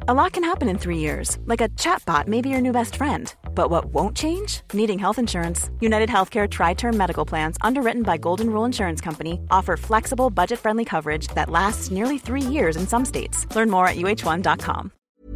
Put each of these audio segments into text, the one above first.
A lot can happen in 3 years, like a chatbot may be your new best friend. But what won't change? Needing health insurance. United Healthcare Tri-Term Medical Plans, underwritten by Golden Rule Insurance Company, offer flexible, budget-friendly coverage that lasts nearly 3 years in some states. Learn more at uh1.com.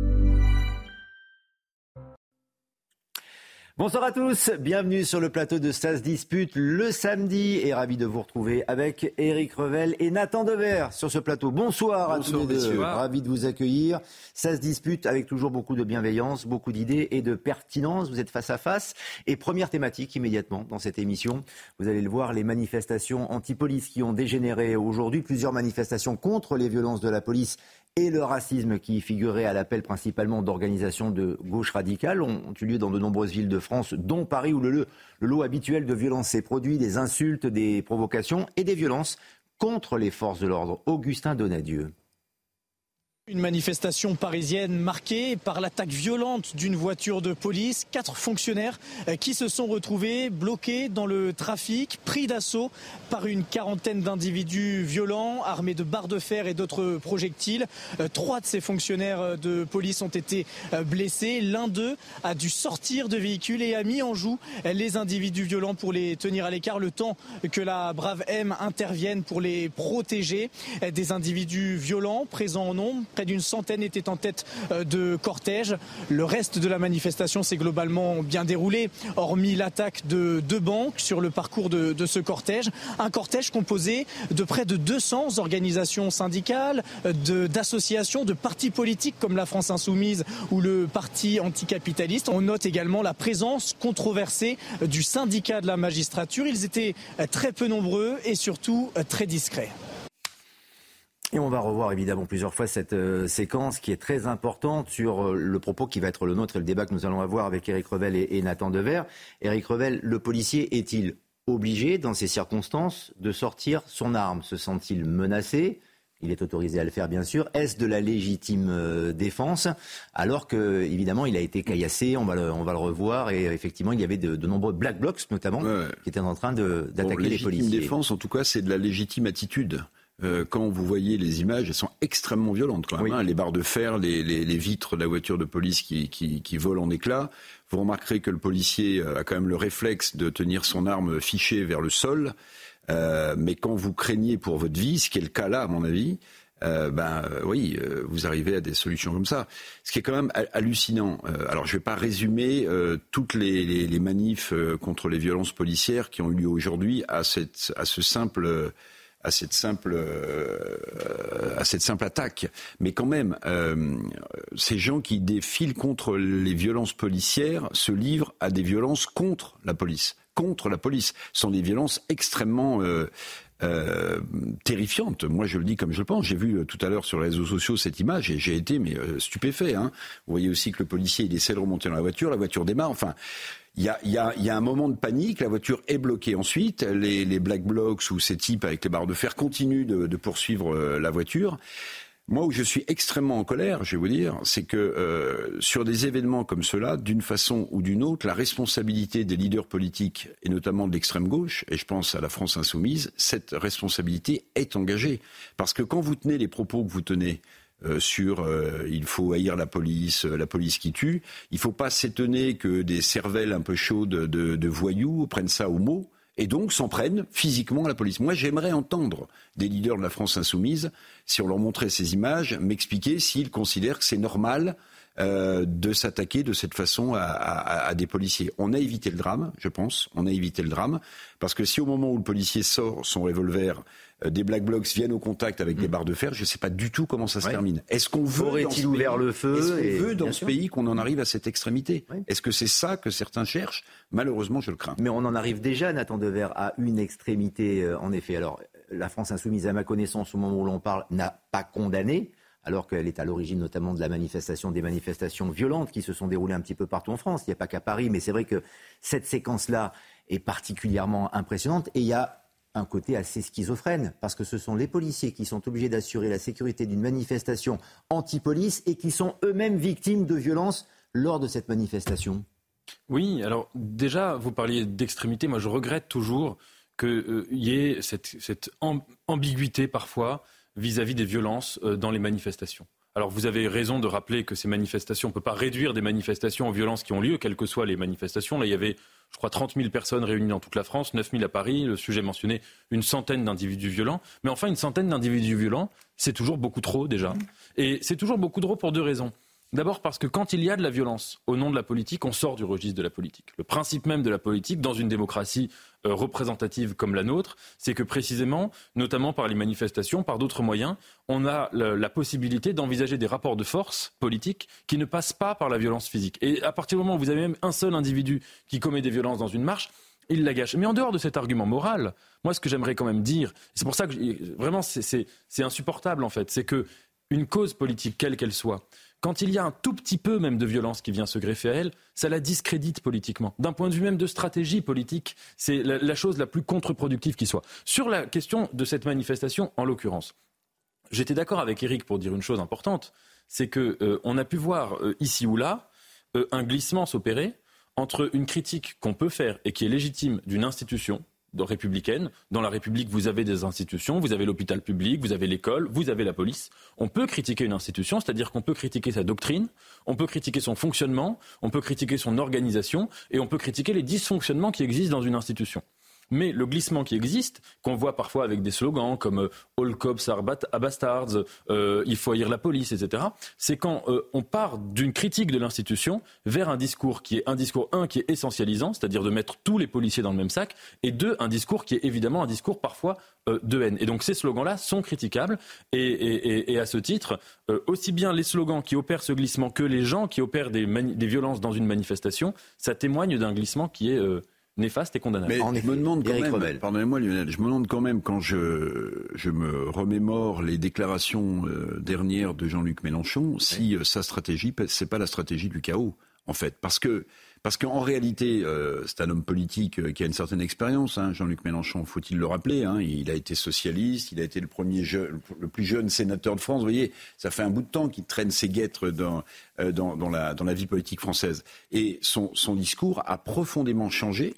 Bonsoir à tous, bienvenue sur le plateau de Ça se dispute le samedi et ravi de vous retrouver avec Éric Revel et Nathan Dever sur ce plateau. Bonsoir à tous les deux, ravi de vous accueillir. Ça se dispute avec toujours beaucoup de bienveillance, beaucoup d'idées et de pertinence. Vous êtes face à face et première thématique immédiatement dans cette émission. Vous allez le voir, les manifestations anti-police qui ont dégénéré aujourd'hui, plusieurs manifestations contre les violences de la police et le racisme qui figurait à l'appel principalement d'organisations de gauche radicale ont eu lieu dans de nombreuses villes de France, dont Paris, où le lot habituel de violence s'est produit, des insultes, des provocations et des violences contre les forces de l'ordre. Augustin Donadieu. Une manifestation parisienne marquée par l'attaque violente d'une voiture de police. 4 fonctionnaires qui se sont retrouvés bloqués dans le trafic, pris d'assaut par une quarantaine d'individus violents, armés de barres de fer et d'autres projectiles. 3 de ces fonctionnaires de police ont été blessés. L'un d'eux a dû sortir de véhicule et a mis en joue les individus violents pour les tenir à l'écart, le temps que la brave M intervienne pour les protéger. Des individus violents présents en nombre. Près d'une centaine étaient en tête de cortège. Le reste de la manifestation s'est globalement bien déroulé, hormis l'attaque de 2 banques sur le parcours de ce cortège. Un cortège composé de près de 200 organisations syndicales, d'associations, de partis politiques comme la France Insoumise ou le parti anticapitaliste. On note également la présence controversée du syndicat de la magistrature. Ils étaient très peu nombreux et surtout très discrets. Et on va revoir évidemment plusieurs fois cette séquence qui est très importante sur le propos qui va être le nôtre et le débat que nous allons avoir avec Éric Revel et Nathan Dever. Éric Revel, le policier est-il obligé dans ces circonstances de sortir son arme? Se sent-il menacé? Il est autorisé à le faire bien sûr. Est-ce de la légitime défense? Alors que évidemment il a été caillassé, on va le revoir et effectivement il y avait de nombreux black blocs notamment qui étaient en train d'attaquer les policiers. Légitime défense en tout cas c'est de la légitime attitude. Quand vous voyez les images, elles sont extrêmement violentes quand même. Oui. Les barres de fer, les vitres de la voiture de police qui volent en éclats. Vous remarquerez que le policier a quand même le réflexe de tenir son arme fichée vers le sol. Mais quand vous craignez pour votre vie, ce qui est le cas là à mon avis, vous arrivez à des solutions comme ça. Ce qui est quand même hallucinant. Alors je ne vais pas résumer toutes les manifs contre les violences policières qui ont eu lieu aujourd'hui à cette simple attaque. Mais quand même, ces gens qui défilent contre les violences policières se livrent à des violences contre la police. Contre la police. Ce sont des violences extrêmement terrifiante. Moi, je le dis comme je le pense. J'ai vu tout à l'heure sur les réseaux sociaux cette image et j'ai été stupéfait. Vous voyez aussi que le policier il essaie de remonter dans la voiture démarre. Enfin, il y a un moment de panique. La voiture est bloquée. Ensuite, les black blocs ou ces types avec les barres de fer continuent de poursuivre la voiture. Moi, où je suis extrêmement en colère, je vais vous dire, c'est que sur des événements comme cela, d'une façon ou d'une autre, la responsabilité des leaders politiques, et notamment de l'extrême gauche, et je pense à la France Insoumise, cette responsabilité est engagée. Parce que quand vous tenez les propos que vous tenez sur il faut haïr la police qui tue, il ne faut pas s'étonner que des cervelles un peu chaudes de voyous prennent ça au mot, et donc s'en prennent physiquement à la police. Moi, j'aimerais entendre des leaders de la France Insoumise, si on leur montrait ces images, m'expliquer s'ils considèrent que c'est normal de s'attaquer de cette façon à des policiers. On a évité le drame, je pense. On a évité le drame. Parce que si au moment où le policier sort son revolver, des black blocs viennent au contact avec des barres de fer, je ne sais pas du tout comment ça se termine. Est-ce qu'on veut dans ce pays qu'on en arrive à cette extrémité? Est-ce que c'est ça que certains cherchent? Malheureusement, je le crains. Mais on en arrive déjà, Nathan Dever, à une extrémité, en effet. Alors, la France Insoumise, à ma connaissance, au moment où l'on parle, n'a pas condamné, alors qu'elle est à l'origine notamment de des manifestations violentes qui se sont déroulées un petit peu partout en France. Il n'y a pas qu'à Paris, mais c'est vrai que cette séquence-là est particulièrement impressionnante et il y a un côté assez schizophrène, parce que ce sont les policiers qui sont obligés d'assurer la sécurité d'une manifestation anti-police et qui sont eux-mêmes victimes de violences lors de cette manifestation. Oui, alors déjà, vous parliez d'extrémité. Moi, je regrette toujours qu'il y ait cette ambiguïté parfois vis-à-vis des violences dans les manifestations. Alors vous avez raison de rappeler que ces manifestations, on ne peut pas réduire des manifestations aux violences qui ont lieu, quelles que soient les manifestations. Là, il y avait, je crois, 30 000 personnes réunies dans toute la France, 9 000 à Paris. Le sujet mentionnait une centaine d'individus violents. Mais enfin, une centaine d'individus violents, c'est toujours beaucoup trop déjà. Et c'est toujours beaucoup trop pour deux raisons. D'abord parce que quand il y a de la violence au nom de la politique, on sort du registre de la politique. Le principe même de la politique, dans une démocratie représentative comme la nôtre, c'est que précisément, notamment par les manifestations, par d'autres moyens, on a la possibilité d'envisager des rapports de force politiques qui ne passent pas par la violence physique. Et à partir du moment où vous avez même un seul individu qui commet des violences dans une marche, il la gâche. Mais en dehors de cet argument moral, moi ce que j'aimerais quand même dire, c'est pour ça que vraiment c'est insupportable en fait, c'est que une cause politique, quelle qu'elle soit, quand il y a un tout petit peu même de violence qui vient se greffer à elle, ça la discrédite politiquement. D'un point de vue même de stratégie politique, c'est la chose la plus contre-productive qui soit. Sur la question de cette manifestation, en l'occurrence, j'étais d'accord avec Éric pour dire une chose importante, c'est qu'on a pu voir ici ou là un glissement s'opérer entre une critique qu'on peut faire et qui est légitime d'une institution républicaine. Dans la République, vous avez des institutions, vous avez l'hôpital public, vous avez l'école, vous avez la police. On peut critiquer une institution, c'est-à-dire qu'on peut critiquer sa doctrine, on peut critiquer son fonctionnement, on peut critiquer son organisation et on peut critiquer les dysfonctionnements qui existent dans une institution. Mais le glissement qui existe, qu'on voit parfois avec des slogans comme « All cops are bastards »,« Il faut haïr la police », etc., c'est quand on part d'une critique de l'institution vers un discours qui est un discours, qui est essentialisant, c'est-à-dire de mettre tous les policiers dans le même sac, et deux, un discours qui est évidemment un discours parfois de haine. Et donc ces slogans-là sont critiquables, et à ce titre, aussi bien les slogans qui opèrent ce glissement que les gens qui opèrent des violences dans une manifestation, ça témoigne d'un glissement qui est... néfaste et condamnable. Mais je me demande quand même, pardonnez-moi Lionel, je me demande quand même quand je me remémore les déclarations dernières de Jean-Luc Mélenchon, si sa stratégie, c'est pas la stratégie du chaos, en fait. Parce qu'en réalité, c'est un homme politique qui a une certaine expérience, hein, Jean-Luc Mélenchon, faut-il le rappeler, hein, il a été socialiste, il a été le plus jeune sénateur de France, vous voyez, ça fait un bout de temps qu'il traîne ses guêtres dans la vie politique française. Et son discours a profondément changé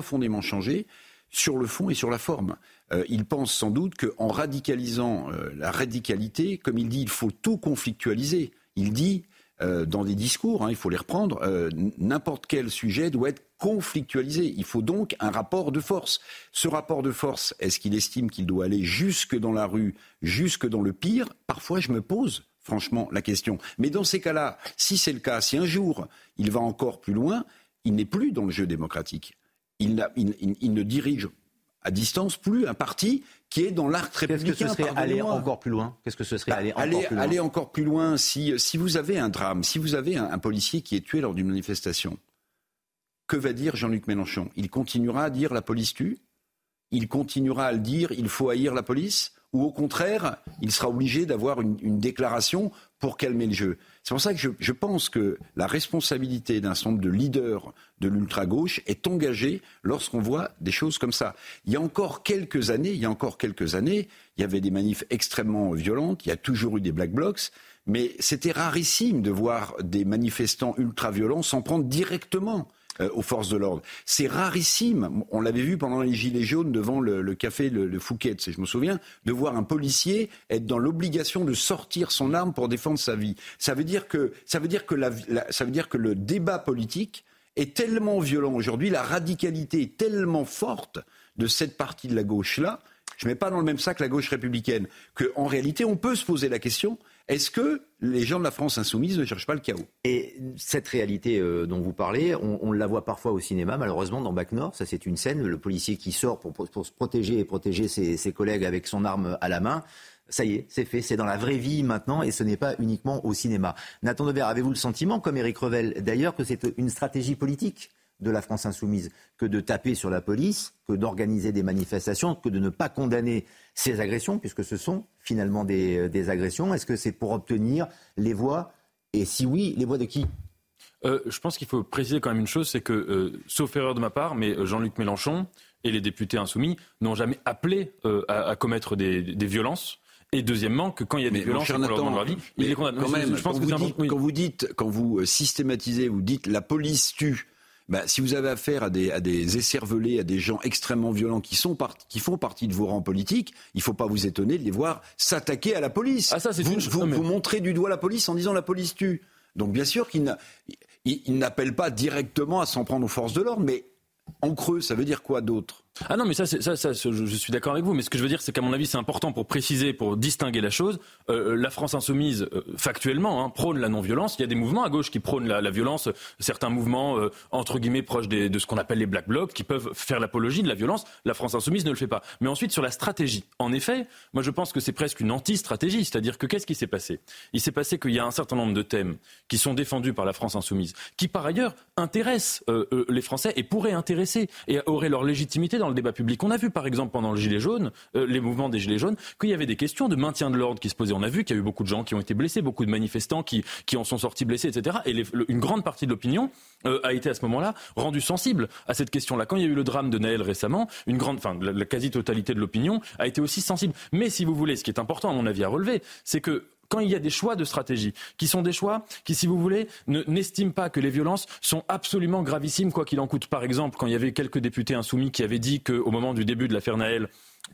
sur le fond et sur la forme. Il pense sans doute qu'en radicalisant la radicalité, comme il dit, il faut tout conflictualiser. Il dit, dans des discours, il faut les reprendre, n'importe quel sujet doit être conflictualisé. Il faut donc un rapport de force. Ce rapport de force, est-ce qu'il estime qu'il doit aller jusque dans la rue, jusque dans le pire ? Parfois, je me pose franchement la question. Mais dans ces cas-là, si c'est le cas, si un jour il va encore plus loin, il n'est plus dans le jeu démocratique. Il ne dirige à distance plus un parti qui est dans l'arc républicain. Qu'est-ce que ce serait aller encore plus loin ? Qu'est-ce que ce serait aller encore plus loin si vous avez un drame, si vous avez un policier qui est tué lors d'une manifestation, que va dire Jean-Luc Mélenchon ? Il continuera à dire la police tue ? Il continuera à le dire il faut haïr la police ? Ou au contraire, il sera obligé d'avoir une déclaration pour calmer le jeu. C'est pour ça que je pense que la responsabilité d'un certain nombre de leaders de l'ultra-gauche est engagée lorsqu'on voit des choses comme ça. Il y a encore quelques années, il y avait des manifs extrêmement violentes, il y a toujours eu des black blocs, mais c'était rarissime de voir des manifestants ultra-violents s'en prendre directement aux forces de l'ordre. C'est rarissime. On l'avait vu pendant les Gilets jaunes devant le café le Fouquet, je me souviens, de voir un policier être dans l'obligation de sortir son arme pour défendre sa vie. Ça veut dire que le débat politique est tellement violent aujourd'hui, la radicalité est tellement forte de cette partie de la gauche-là, je ne mets pas dans le même sac la gauche républicaine, qu'en réalité on peut se poser la question, est-ce que les gens de la France insoumise ne cherchent pas le chaos ? Et cette réalité dont vous parlez, on la voit parfois au cinéma, malheureusement, dans Bac Nord. Ça, c'est une scène, le policier qui sort pour se protéger et protéger ses collègues avec son arme à la main. Ça y est, c'est fait, c'est dans la vraie vie maintenant et ce n'est pas uniquement au cinéma. Nathan Devers, avez-vous le sentiment, comme Éric Revel d'ailleurs, que c'est une stratégie politique de la France insoumise que de taper sur la police, que d'organiser des manifestations, que de ne pas condamner ces agressions, puisque ce sont finalement des agressions? Est-ce que c'est pour obtenir les voix? Et si oui, les voix de qui? Je pense qu'il faut préciser quand même une chose, c'est que, sauf erreur de ma part, mais Jean-Luc Mélenchon et les députés insoumis n'ont jamais appelé à commettre des violences. Et deuxièmement, que quand il y a des violences dans leur vie, ils les condamnent. Quand vous systématisez, vous dites la police tue, Si vous avez affaire à des écervelés, à des gens extrêmement violents qui font partie de vos rangs politiques, il ne faut pas vous étonner de les voir s'attaquer à la police. Vous montrez du doigt la police en disant la police tue. Donc bien sûr qu'ils n'appellent pas directement à s'en prendre aux forces de l'ordre, mais en creux, ça veut dire quoi d'autre ? Ah non, mais ça, je suis d'accord avec vous. Mais ce que je veux dire, c'est qu'à mon avis, c'est important pour préciser, pour distinguer la chose. La France insoumise, factuellement, prône la non-violence. Il y a des mouvements à gauche qui prônent la violence. Certains mouvements, entre guillemets, proches de ce qu'on appelle les Black Blocs, qui peuvent faire l'apologie de la violence. La France insoumise ne le fait pas. Mais ensuite, sur la stratégie. En effet, moi, je pense que c'est presque une anti-stratégie. C'est-à-dire que qu'est-ce qui s'est passé ? Il s'est passé qu'il y a un certain nombre de thèmes qui sont défendus par la France insoumise, qui, par ailleurs, intéressent les Français et pourraient intéresser et auraient leur légitimité dans le débat public. On a vu par exemple pendant le Gilet jaune, les mouvements des Gilets jaunes, qu'il y avait des questions de maintien de l'ordre qui se posaient. On a vu qu'il y a eu beaucoup de gens qui ont été blessés, beaucoup de manifestants qui en sont sortis blessés, etc. Et une grande partie de l'opinion a été à ce moment-là rendue sensible à cette question-là. Quand il y a eu le drame de Naël récemment, la quasi-totalité de l'opinion a été aussi sensible. Mais si vous voulez, ce qui est important à mon avis à relever, c'est que quand il y a des choix de stratégie, qui sont des choix qui, si vous voulez, n'estiment pas que les violences sont absolument gravissimes, quoi qu'il en coûte. Par exemple, quand il y avait quelques députés insoumis qui avaient dit qu'au moment du début de l'affaire Naël,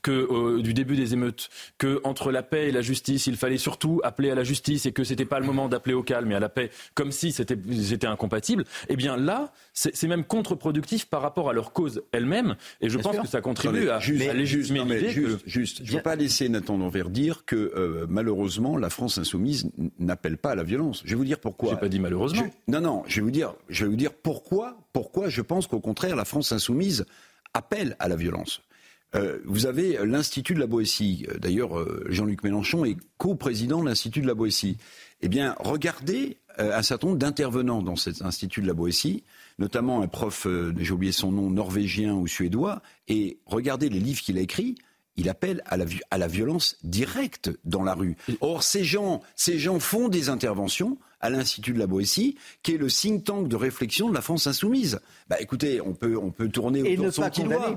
du début des émeutes, que entre la paix et la justice, il fallait surtout appeler à la justice et que c'était pas le moment d'appeler au calme et à la paix, comme si c'était incompatible. Eh bien là, c'est même contre-productif par rapport à leur cause elle-même, et je pense que ça contribue à légitimer l'idée que... Je ne veux pas laisser Nathan Dever dire que malheureusement la France insoumise n'appelle pas à la violence. Je vais vous dire pourquoi. J'ai pas dit malheureusement. Je vais vous dire pourquoi je pense qu'au contraire la France insoumise appelle à la violence. Vous avez l'Institut de la Boétie. D'ailleurs, Jean-Luc Mélenchon est co-président de l'Institut de la Boétie. Eh bien, regardez un certain nombre d'intervenants dans cet Institut de la Boétie, notamment un prof, j'ai oublié son nom, norvégien ou suédois, et regardez les livres qu'il a écrits. Il appelle à la violence directe dans la rue. Or, ces gens font des interventions à l'Institut de la Boétie, qui est le think tank de réflexion de la France insoumise. Écoutez, on peut tourner autour de son petit doigt.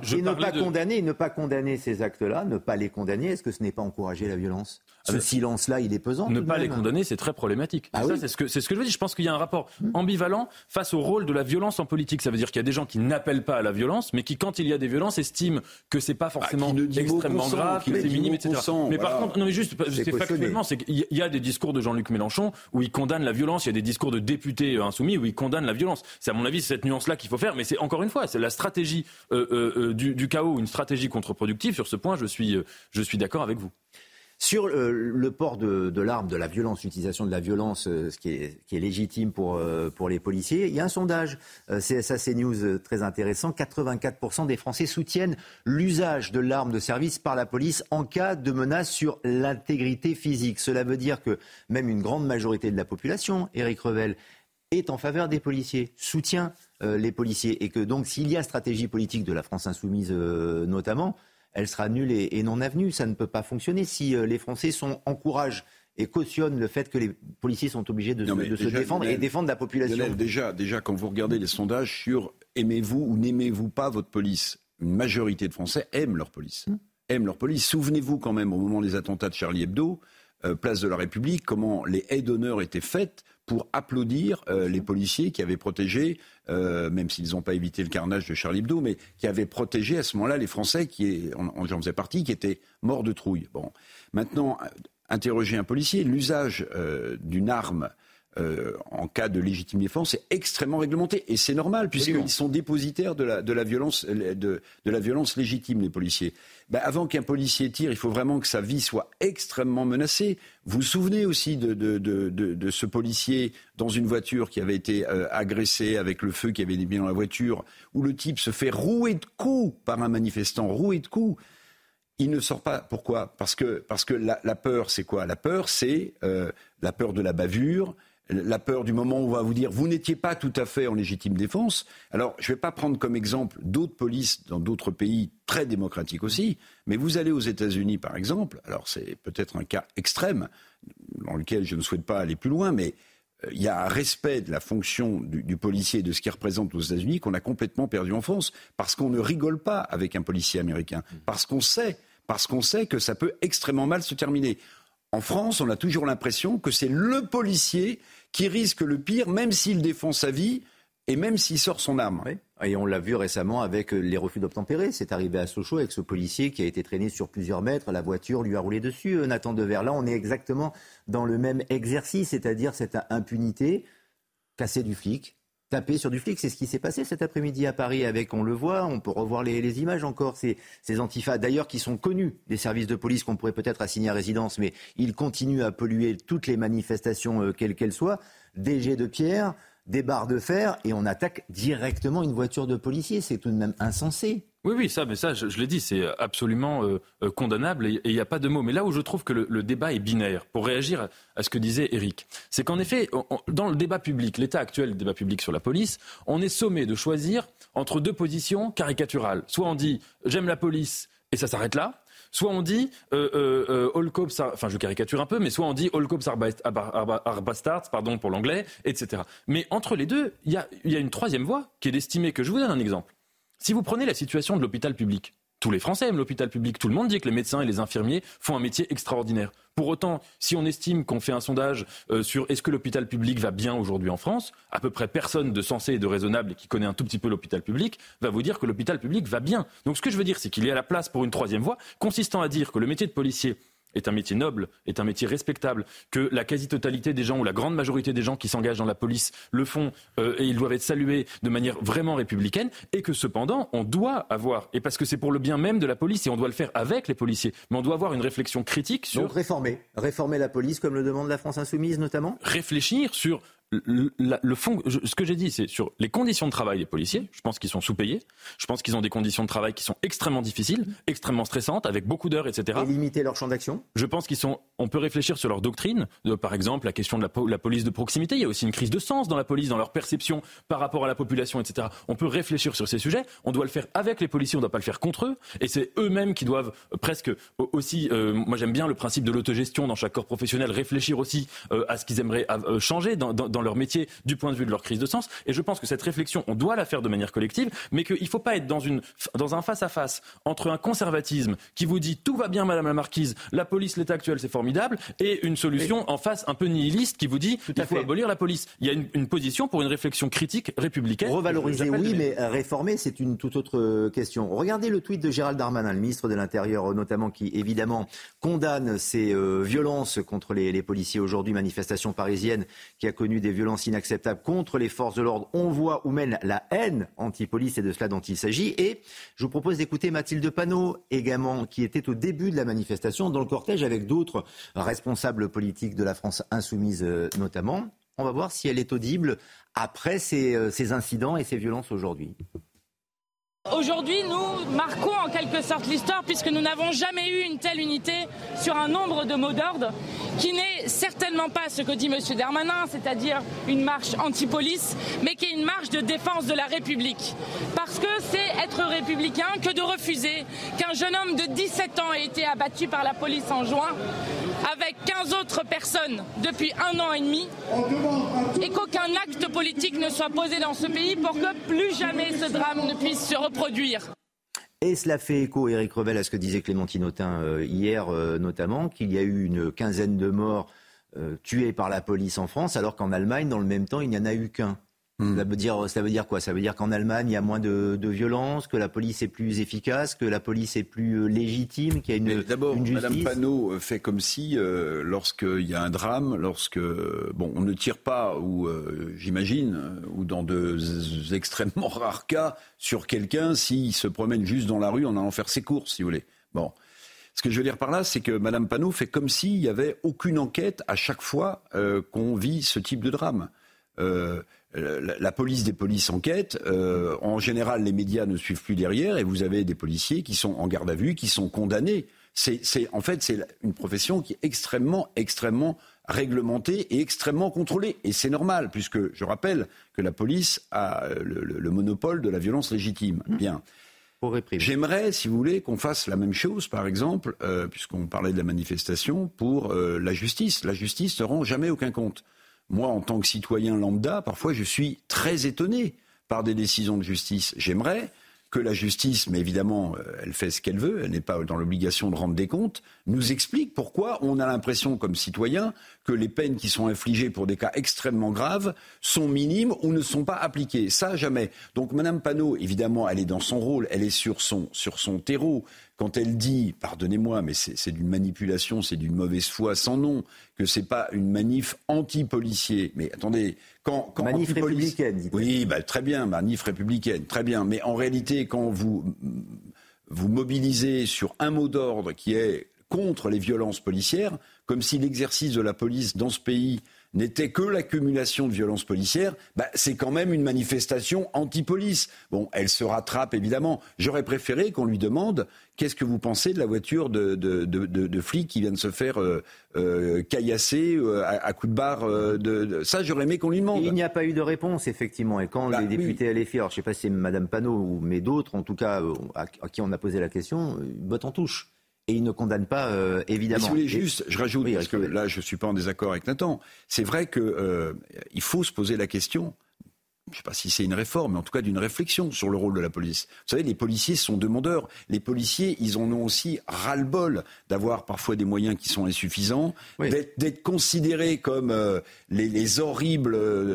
Ne pas condamner ces actes-là, ne pas les condamner, est-ce que ce n'est pas encourager la violence ? Ce silence-là, il est pesant. Ne pas les condamner, c'est très problématique. C'est ce que je veux dire. Je pense qu'il y a un rapport ambivalent face au rôle de la violence en politique. Ça veut dire qu'il y a des gens qui n'appellent pas à la violence, mais qui, quand il y a des violences, estiment que c'est pas forcément extrêmement grave, que c'est minime, etc. Mais par contre, non mais juste, c'est factuellement, c'est qu'il y a des discours de Jean-Luc Mélenchon où il condamne la violence. Il y a des discours de députés insoumis où ils condamnent la violence. C'est à mon avis cette nuance-là qu'il faut faire. Mais c'est encore une fois, c'est la stratégie du chaos, une stratégie contre-productive. Sur ce point, je suis d'accord avec vous. Sur le port de l'arme, de la violence, l'utilisation de la violence, ce qui est légitime pour les policiers, il y a un sondage CSA CNews très intéressant. 84% des Français soutiennent l'usage de l'arme de service par la police en cas de menace sur l'intégrité physique. Cela veut dire que même une grande majorité de la population, Éric Revel, est en faveur des policiers, soutient les policiers. Et que donc s'il y a stratégie politique de la France insoumise notamment, elle sera nulle et non avenue. Ça ne peut pas fonctionner si les Français encouragent et cautionnent le fait que les policiers sont obligés de se défendre et défendre la population. Déjà, quand vous regardez les sondages sur aimez-vous ou n'aimez-vous pas votre police, une majorité de Français aiment leur police. Souvenez-vous quand même, au moment des attentats de Charlie Hebdo, place de la République, comment les haies d'honneur étaient faites pour applaudir les policiers qui avaient protégé, même s'ils n'ont pas évité le carnage de Charlie Hebdo, mais qui avaient protégé à ce moment-là les Français, j'en faisais partie, qui étaient morts de trouille. Bon. Maintenant, interroger un policier, l'usage d'une arme en cas de légitime défense est extrêmement réglementé. Et c'est normal, puisqu'ils sont dépositaires de la violence légitime, les policiers. Avant qu'un policier tire, il faut vraiment que sa vie soit extrêmement menacée. Vous vous souvenez aussi de ce policier dans une voiture qui avait été agressé avec le feu qui avait mis dans la voiture, où le type se fait rouer de coups par un manifestant, Il ne sort pas. Pourquoi ? Parce que la peur, c'est quoi ? La peur, c'est la peur de la bavure, la peur du moment où on va vous dire « vous n'étiez pas tout à fait en légitime défense ». Alors, je ne vais pas prendre comme exemple d'autres polices dans d'autres pays très démocratiques aussi, mais vous allez aux États-Unis, par exemple, alors c'est peut-être un cas extrême, dans lequel je ne souhaite pas aller plus loin, mais il y a un respect de la fonction du policier et de ce qu'il représente aux États-Unis qu'on a complètement perdu en France, parce qu'on ne rigole pas avec un policier américain, parce qu'on sait que ça peut extrêmement mal se terminer. En France, on a toujours l'impression que c'est le policier qui risque le pire, même s'il défend sa vie, Et même s'il sort son arme. Oui. Et on l'a vu récemment avec les refus d'obtempérer. C'est arrivé à Sochaux avec ce policier qui a été traîné sur plusieurs mètres. La voiture lui a roulé dessus. Nathan Devers, là, on est exactement dans le même exercice, c'est-à-dire cette impunité, casser du flic, taper sur du flic. C'est ce qui s'est passé cet après-midi à Paris avec, on le voit, on peut revoir les images encore, ces antifas, d'ailleurs qui sont connus des services de police qu'on pourrait peut-être assigner à résidence, mais ils continuent à polluer toutes les manifestations, quelles qu'elles soient. Des jets de pierre, des barres de fer, et on attaque directement une voiture de policier. C'est tout de même insensé. Oui, ça, je l'ai dit, c'est absolument condamnable et il n'y a pas de mots. Mais là où je trouve que le débat est binaire, pour réagir à ce que disait Éric, c'est qu'en effet, dans le débat public, l'état actuel du débat public sur la police, on est sommé de choisir entre deux positions caricaturales. Soit on dit « j'aime la police » et ça s'arrête là. Soit on dit all cops are, enfin je caricature un peu, mais soit on dit all cops are bastards, pardon pour l'anglais, etc. Mais entre les deux, il y a une troisième voie qui est d'estimer que, je vous donne un exemple. Si vous prenez la situation de l'hôpital public, tous les Français aiment l'hôpital public, tout le monde dit que les médecins et les infirmiers font un métier extraordinaire. Pour autant, si on estime qu'on fait un sondage sur est-ce que l'hôpital public va bien aujourd'hui en France, à peu près personne de sensé et de raisonnable et qui connaît un tout petit peu l'hôpital public va vous dire que l'hôpital public va bien. Donc ce que je veux dire, c'est qu'il y a la place pour une troisième voie, consistant à dire que le métier de policier est un métier noble, est un métier respectable, que la quasi-totalité des gens ou la grande majorité des gens qui s'engagent dans la police le font et ils doivent être salués de manière vraiment républicaine et que cependant on doit avoir, et parce que c'est pour le bien même de la police et on doit le faire avec les policiers, mais on doit avoir une réflexion critique sur... Donc réformer la police comme le demande la France Insoumise notamment ? Réfléchir sur... Le fond, ce que j'ai dit, c'est sur les conditions de travail des policiers. Je pense qu'ils sont sous-payés. Je pense qu'ils ont des conditions de travail qui sont extrêmement difficiles, extrêmement stressantes, avec beaucoup d'heures, etc. Et limiter leur champ d'action. Je pense on peut réfléchir sur leur doctrine. Par exemple, la question de la police de proximité. Il y a aussi une crise de sens dans la police, dans leur perception par rapport à la population, etc. On peut réfléchir sur ces sujets. On doit le faire avec les policiers. On ne doit pas le faire contre eux. Et c'est eux-mêmes qui doivent presque aussi. Moi, j'aime bien le principe de l'autogestion dans chaque corps professionnel. Réfléchir aussi à ce qu'ils aimeraient changer dans leur métier du point de vue de leur crise de sens. Et je pense que cette réflexion, on doit la faire de manière collective, mais qu'il ne faut pas être dans un face-à-face entre un conservatisme qui vous dit tout va bien madame la marquise, la police, l'état actuel c'est formidable, et une solution en face un peu nihiliste qui vous dit il faut abolir la police. Il y a une position pour une réflexion critique républicaine. Revaloriser oui, mais réformer c'est une toute autre question. Regardez le tweet de Gérald Darmanin, le ministre de l'Intérieur notamment, qui évidemment condamne ces violences contre les policiers aujourd'hui, manifestation parisienne qui a connu des violences inacceptables contre les forces de l'ordre. On voit où mène la haine anti-police, c'est de cela dont il s'agit. Et je vous propose d'écouter Mathilde Panot également, qui était au début de la manifestation dans le cortège avec d'autres responsables politiques de la France Insoumise notamment. On va voir si elle est audible après ces incidents et ces violences aujourd'hui. Aujourd'hui, nous marquons en quelque sorte l'histoire puisque nous n'avons jamais eu une telle unité sur un nombre de mots d'ordre qui n'est certainement pas ce que dit M. Darmanin, c'est-à-dire une marche anti-police, mais qui est une marche de défense de la République. Parce que c'est être républicain que de refuser qu'un jeune homme de 17 ans ait été abattu par la police en juin, avec 15 autres personnes depuis 1 an et demi, et qu'aucun acte politique ne soit posé dans ce pays pour que plus jamais ce drame ne puisse se reproduire. Et cela fait écho, Éric Revel, à ce que disait Clémentine Autain hier notamment, qu'il y a eu une quinzaine de morts tués par la police en France, alors qu'en Allemagne, dans le même temps, il n'y en a eu qu'un. Ça veut dire quoi ? Ça veut dire qu'en Allemagne, il y a moins de violence, que la police est plus efficace, que la police est plus légitime, qu'il y a une d'abord, une justice. Madame Panot fait comme si, lorsqu'il y a un drame, on ne tire pas, j'imagine, ou dans de extrêmement rares cas, sur quelqu'un s'il se promène juste dans la rue en allant faire ses courses, si vous voulez. Bon. Ce que je veux dire par là, c'est que Madame Panot fait comme s'il n'y avait aucune enquête à chaque fois qu'on vit ce type de drame. La police des polices enquête. En général, les médias ne suivent plus derrière et vous avez des policiers qui sont en garde à vue, qui sont condamnés. C'est une profession qui est extrêmement réglementée et extrêmement contrôlée. Et c'est normal, puisque je rappelle que la police a le monopole de la violence légitime. Bien. J'aimerais, si vous voulez, qu'on fasse la même chose, par exemple, puisqu'on parlait de la manifestation, pour la justice. La justice ne rend jamais aucun compte. Moi, en tant que citoyen lambda, parfois je suis très étonné par des décisions de justice. J'aimerais que la justice, mais évidemment, elle fait ce qu'elle veut, elle n'est pas dans l'obligation de rendre des comptes, nous explique pourquoi on a l'impression, comme citoyen, que les peines qui sont infligées pour des cas extrêmement graves sont minimes ou ne sont pas appliquées. Ça, jamais. Donc, Mme Panot, évidemment, elle est dans son rôle, elle est sur son terreau. Quand elle dit, pardonnez-moi, mais c'est d'une manipulation, c'est d'une mauvaise foi sans nom, que c'est pas une manif anti-policier. Mais attendez, quand manif républicaine, dites-vous. Oui, très bien, manif républicaine, très bien. Mais en réalité, quand vous mobilisez sur un mot d'ordre qui est contre les violences policières, comme si l'exercice de la police dans ce pays n'était que l'accumulation de violences policières, c'est quand même une manifestation anti-police. Bon, elle se rattrape évidemment. J'aurais préféré qu'on lui demande qu'est-ce que vous pensez de la voiture de flic qui vient de se faire caillasser à coups de barre. Ça, j'aurais aimé qu'on lui demande. Et il n'y a pas eu de réponse, effectivement. Et quand les députés LFI, alors je ne sais pas si c'est Mme Panot mais d'autres, en tout cas, à qui on a posé la question, botte en touche. Et il ne condamne pas, évidemment. Mais si vous voulez, je rajoute, parce que là, je ne suis pas en désaccord avec Nathan. C'est vrai qu'il faut se poser la question, je ne sais pas si c'est une réforme, mais en tout cas d'une réflexion sur le rôle de la police. Vous savez, les policiers sont demandeurs. Les policiers, ils en ont aussi ras-le-bol d'avoir parfois des moyens qui sont insuffisants, d'être considérés comme les horribles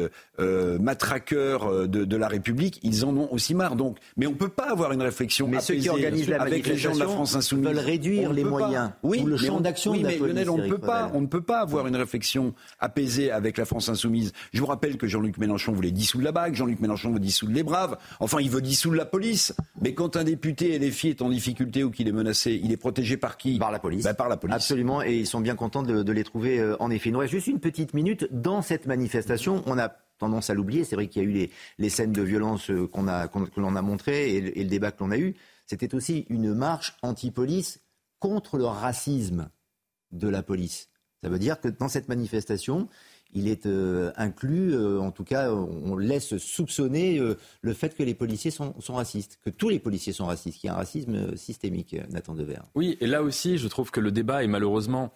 matraqueurs de la République. Ils en ont aussi marre. Donc, mais on ne peut pas avoir une réflexion apaisée ceux qui organisent la avec les gens de la France Insoumise. Veulent réduire les moyens ou le champ d'action de la police. Lionel, on ne peut pas avoir une réflexion apaisée avec la France Insoumise. Je vous rappelle que Jean-Luc Mélenchon voulait dissoudre la BAC, Jean-Luc Mélenchon veut dissoudre les Braves, enfin il veut dissoudre la police. Mais quand un député LFI est en difficulté ou qu'il est menacé, il est protégé par qui ? Par la police. Par la police. Absolument, et ils sont bien contents de les trouver en effet. Il nous reste juste une petite minute. Dans cette manifestation, on a tendance à l'oublier, c'est vrai qu'il y a eu les scènes de violence que l'on a montrées et le débat que l'on a eu. C'était aussi une marche anti-police contre le racisme de la police. Ça veut dire que dans cette manifestation, il est inclus, en tout cas, on laisse soupçonner le fait que les policiers sont racistes, que tous les policiers sont racistes, qu'il y a un racisme systémique, Nathan Devers. Oui, et là aussi, je trouve que le débat est malheureusement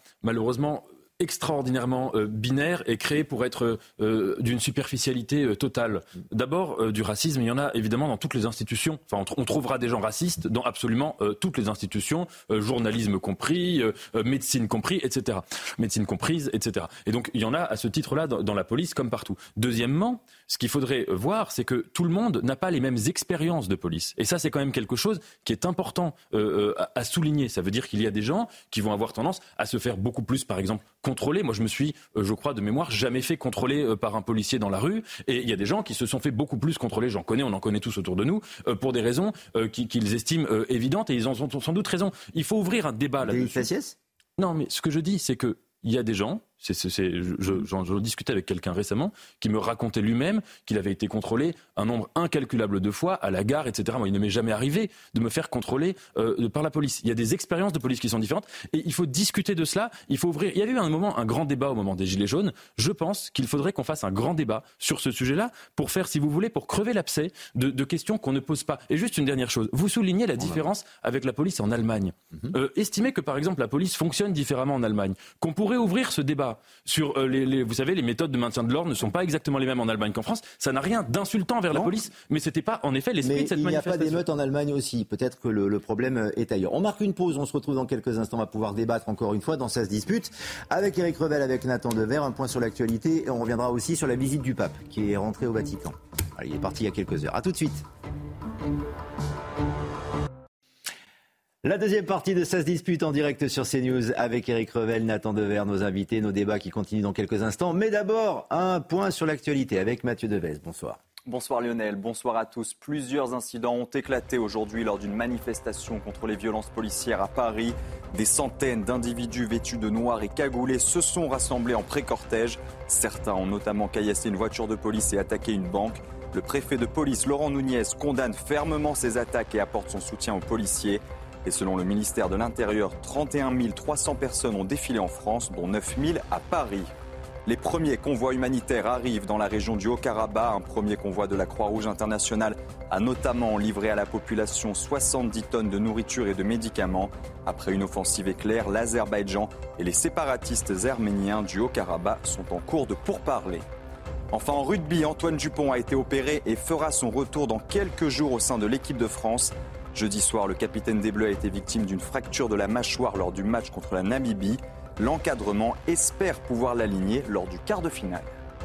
extraordinairement binaire et créé pour être d'une superficialité totale. D'abord, du racisme, il y en a évidemment dans toutes les institutions. Enfin, on trouvera des gens racistes dans absolument toutes les institutions, journalisme compris, médecine compris, etc. Médecine comprise, etc. Et donc, il y en a à ce titre-là dans la police comme partout. Deuxièmement, ce qu'il faudrait voir, c'est que tout le monde n'a pas les mêmes expériences de police. Et ça, c'est quand même quelque chose qui est important à souligner. Ça veut dire qu'il y a des gens qui vont avoir tendance à se faire beaucoup plus, par exemple, contrôler. Moi, je me suis, je crois, de mémoire, jamais fait contrôler par un policier dans la rue. Et il y a des gens qui se sont fait beaucoup plus contrôler. On en connaît tous autour de nous, pour des raisons qu'ils estiment évidentes. Et ils en ont sans doute raison. Il faut ouvrir un débat là-dessus. Non, mais ce que je dis, c'est que il y a des gens, j'en discutais avec quelqu'un récemment, qui me racontait lui-même qu'il avait été contrôlé un nombre incalculable de fois à la gare, etc. Moi, il ne m'est jamais arrivé de me faire contrôler par la police. Il y a des expériences de police qui sont différentes et il faut discuter de cela. Il faut ouvrir. Il y avait eu un grand débat au moment des Gilets jaunes. Je pense qu'il faudrait qu'on fasse un grand débat sur ce sujet-là pour faire, si vous voulez, pour crever l'abcès de questions qu'on ne pose pas. Et juste une dernière chose. Vous soulignez la différence avec la police en Allemagne. Estimez que, par exemple, la police fonctionne différemment en Allemagne. Qu'on pourrait ouvrir ce débat sur vous savez, les méthodes de maintien de l'ordre ne sont pas exactement les mêmes en Allemagne qu'en France. Ça n'a rien d'insultant vers la police, mais c'était pas en effet l'esprit de cette manifestation. Mais il n'y a pas d'émeutes en Allemagne aussi. Peut-être que le problème est ailleurs. On marque une pause, on se retrouve dans quelques instants. On va pouvoir débattre encore une fois dans Ça se dispute avec Éric Revel, avec Nathan Devers. Un point sur l'actualité et on reviendra aussi sur la visite du pape qui est rentré au Vatican. Allez, il est parti il y a quelques heures. À tout de suite. La deuxième partie de Ça se dispute en direct sur CNews avec Éric Revel, Nathan Devers, nos invités, nos débats qui continuent dans quelques instants. Mais d'abord, un point sur l'actualité avec Mathieu Devez. Bonsoir. Bonsoir Lionel, bonsoir à tous. Plusieurs incidents ont éclaté aujourd'hui lors d'une manifestation contre les violences policières à Paris. Des centaines d'individus vêtus de noir et cagoulés se sont rassemblés en pré-cortège. Certains ont notamment caillassé une voiture de police et attaqué une banque. Le préfet de police, Laurent Nunez, condamne fermement ces attaques et apporte son soutien aux policiers. Et selon le ministère de l'Intérieur, 31 300 personnes ont défilé en France, dont 9 000 à Paris. Les premiers convois humanitaires arrivent dans la région du Haut-Karabakh. Un premier convoi de la Croix-Rouge internationale a notamment livré à la population 70 tonnes de nourriture et de médicaments. Après une offensive éclair, l'Azerbaïdjan et les séparatistes arméniens du Haut-Karabakh sont en cours de pourparlers. Enfin, en rugby, Antoine Dupont a été opéré et fera son retour dans quelques jours au sein de l'équipe de France. Jeudi soir, le capitaine des Bleus a été victime d'une fracture de la mâchoire lors du match contre la Namibie. L'encadrement espère pouvoir l'aligner lors du quart de finale.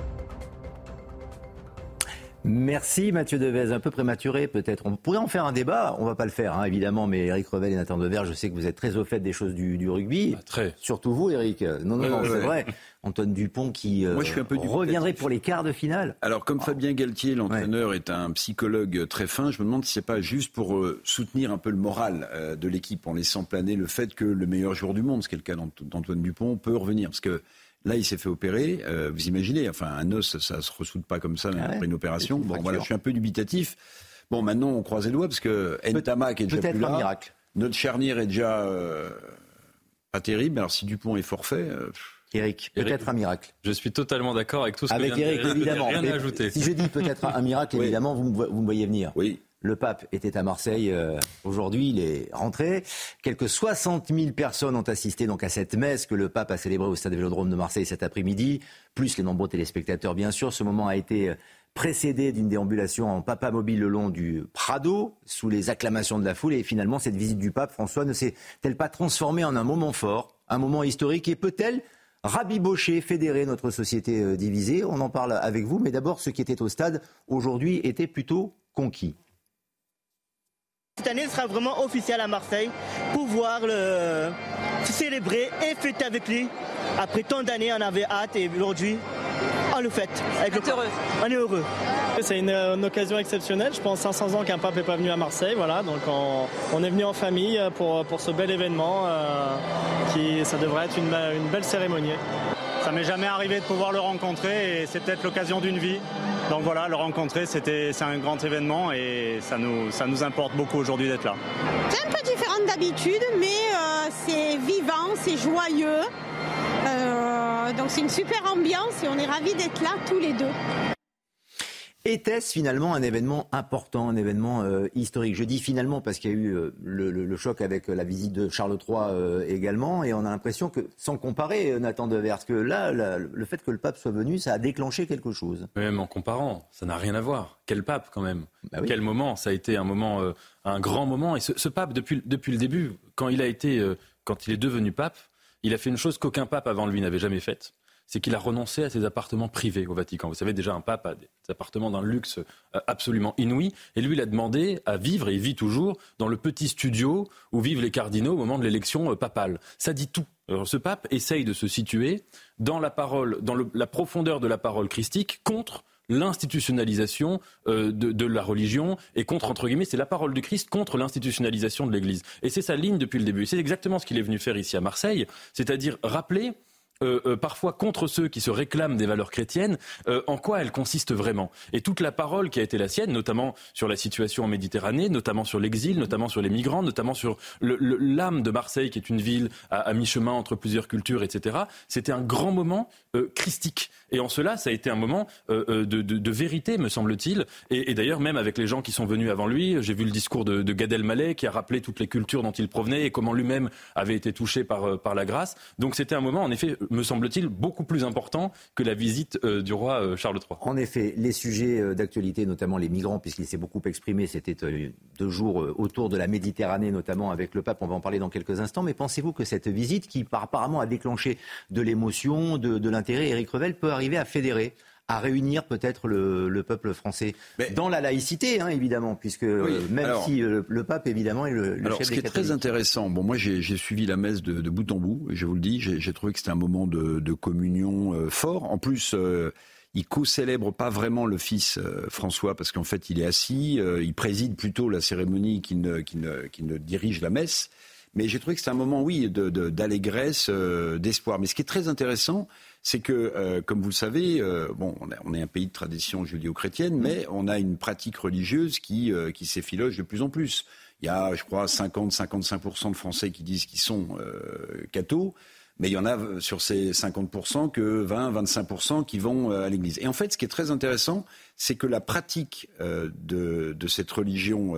Merci Mathieu Devez, un peu prématuré peut-être. On pourrait en faire un débat, on ne va pas le faire évidemment, mais Éric Revel et Nathan Devers, je sais que vous êtes très au fait des choses du rugby. Très. Surtout vous Éric. Non, c'est vrai. Antoine Dupont qui reviendrait pour les quarts de finale. Alors comme Fabien Galtier, l'entraîneur, est un psychologue très fin, je me demande si c'est pas juste pour soutenir un peu le moral de l'équipe en laissant planer le fait que le meilleur joueur du monde, ce qui est le cas d'Antoine Dupont, peut revenir. Parce que là, il s'est fait opérer. Vous imaginez, un os, ça se ressoude pas comme ça après une opération. Bon, voilà, je suis un peu dubitatif. Bon, maintenant, on croise les doigts parce que Ntamak est déjà plus là. Miracle. Notre charnière est déjà pas terrible. Alors, si Dupont est forfait. Éric, peut-être un miracle. Je suis totalement d'accord avec tout ce que avec Éric, évidemment. Rien à ajouter. Si je dis peut-être un miracle, évidemment, vous me voyez venir. Oui. Le pape était à Marseille aujourd'hui, il est rentré. Quelques 60 000 personnes ont assisté donc à cette messe que le pape a célébrée au stade Vélodrome de Marseille cet après-midi, plus les nombreux téléspectateurs bien sûr. Ce moment a été précédé d'une déambulation en papamobile le long du Prado, sous les acclamations de la foule. Et finalement, cette visite du pape, François, ne s'est-elle pas transformée en un moment fort, un moment historique, et peut-elle rabibocher, fédérer notre société divisée? On en parle avec vous, mais d'abord, ceux qui étaient au stade aujourd'hui étaient plutôt conquis. Cette année, ce sera vraiment officiel à Marseille, pouvoir le célébrer et fêter avec lui. Après tant d'années, on avait hâte et aujourd'hui, on le fête. On est heureux. C'est une occasion exceptionnelle. Je pense 500 ans qu'un pape n'est pas venu à Marseille. Voilà, donc on est venu en famille pour ce bel événement. Ça devrait être une belle cérémonie. Ça m'est jamais arrivé de pouvoir le rencontrer et c'est peut-être l'occasion d'une vie. Donc voilà, le rencontrer, c'est un grand événement et ça nous importe beaucoup aujourd'hui d'être là. C'est un peu différent d'habitude, mais c'est vivant, c'est joyeux. Donc c'est une super ambiance et on est ravis d'être là tous les deux. Était-ce finalement un événement important, un événement historique? Je dis finalement parce qu'il y a eu le choc avec la visite de Charles III également, et on a l'impression que, sans comparer, Nathan Devers, que là, le fait que le pape soit venu, ça a déclenché quelque chose. Même en comparant, ça n'a rien à voir. Quel pape quand même. Bah oui. Quel moment. Ça a été un moment, un grand moment. Et ce pape, depuis le début, quand il est devenu pape, il a fait une chose qu'aucun pape avant lui n'avait jamais faite. C'est qu'il a renoncé à ses appartements privés au Vatican. Vous savez, déjà, un pape a des appartements d'un luxe absolument inouï. Et lui, il a demandé à vivre, et il vit toujours, dans le petit studio où vivent les cardinaux au moment de l'élection papale. Ça dit tout. Alors, ce pape essaye de se situer dans la parole, la profondeur de la parole christique contre l'institutionnalisation de la religion et contre, entre guillemets, c'est la parole du Christ contre l'institutionnalisation de l'Église. Et c'est sa ligne depuis le début. C'est exactement ce qu'il est venu faire ici à Marseille, c'est-à-dire rappeler parfois contre ceux qui se réclament des valeurs chrétiennes, en quoi elles consistent vraiment. Et toute la parole qui a été la sienne, notamment sur la situation en Méditerranée, notamment sur l'exil, notamment sur les migrants, notamment sur l'âme de Marseille, qui est une ville à mi-chemin entre plusieurs cultures, etc. C'était un grand moment christique. Et en cela, ça a été un moment de vérité, me semble-t-il. Et d'ailleurs, même avec les gens qui sont venus avant lui, j'ai vu le discours de Gad Elmaleh, qui a rappelé toutes les cultures dont il provenait et comment lui-même avait été touché par la grâce. Donc c'était un moment, en effet, me semble-t-il, beaucoup plus important que la visite du roi Charles III. En effet, les sujets d'actualité, notamment les migrants, puisqu'il s'est beaucoup exprimé, c'était 2 jours autour de la Méditerranée, notamment avec le pape, on va en parler dans quelques instants, mais pensez-vous que cette visite, qui apparemment a déclenché de l'émotion, de l'intérêt, Éric Revel, peut arriver à fédérer, à réunir peut-être le peuple français, dans la laïcité, évidemment, puisque si le pape, évidemment, est le chef des catholiques. Ce qui est très intéressant, moi j'ai suivi la messe de bout en bout, et je vous le dis, j'ai trouvé que c'était un moment de communion fort. En plus, il co-célèbre pas vraiment le fils François, parce qu'en fait il est assis, il préside plutôt la cérémonie qu'il ne dirige la messe. Mais j'ai trouvé que c'était un moment, d'allégresse, d'espoir. Mais ce qui est très intéressant, c'est que, comme vous le savez, on est un pays de tradition judéo-chrétienne, mais on a une pratique religieuse qui s'effiloche de plus en plus. Il y a, je crois, 50-55% de Français qui disent qu'ils sont cathos, mais il y en a sur ces 50% que 20-25% qui vont à l'église. Et en fait, ce qui est très intéressant, c'est que la pratique de cette religion